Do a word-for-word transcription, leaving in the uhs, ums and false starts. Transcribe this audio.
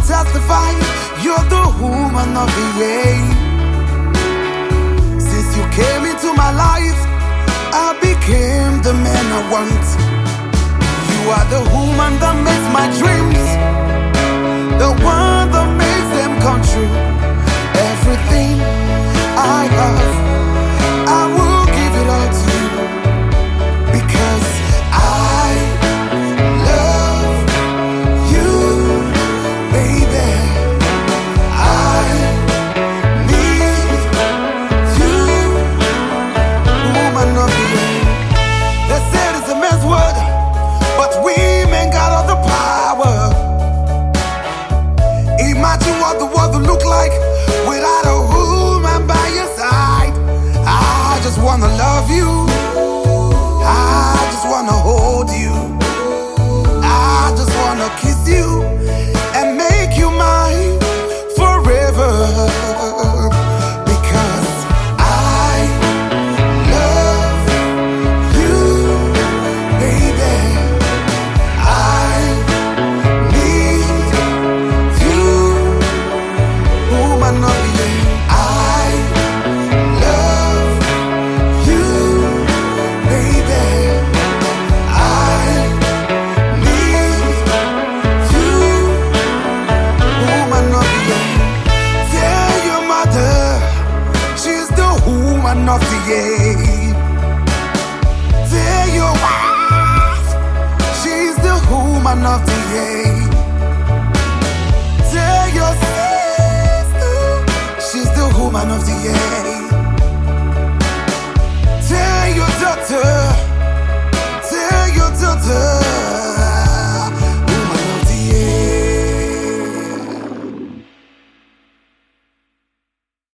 testify, you're the woman of the year. Since you came into my life, I became the man I want. You are the woman that makes my dreams, the one that makes them come true. Everything I have, I will give it all to you, because I love you, baby. I need you, woman of the year. They said it's a man's word, but women got all the power. Imagine what the world would look like without a woman by your side. I just wanna love you, I just wanna hold you, I just wanna kiss you and make you mine forever, because I love you, baby. I need you, woman of the year. I love you, baby. I need you, woman of the year. Tell your mother she's the woman of the year. Tell your wife she's the woman of the year. Tell your sister she's the woman of the year. Tell your daughter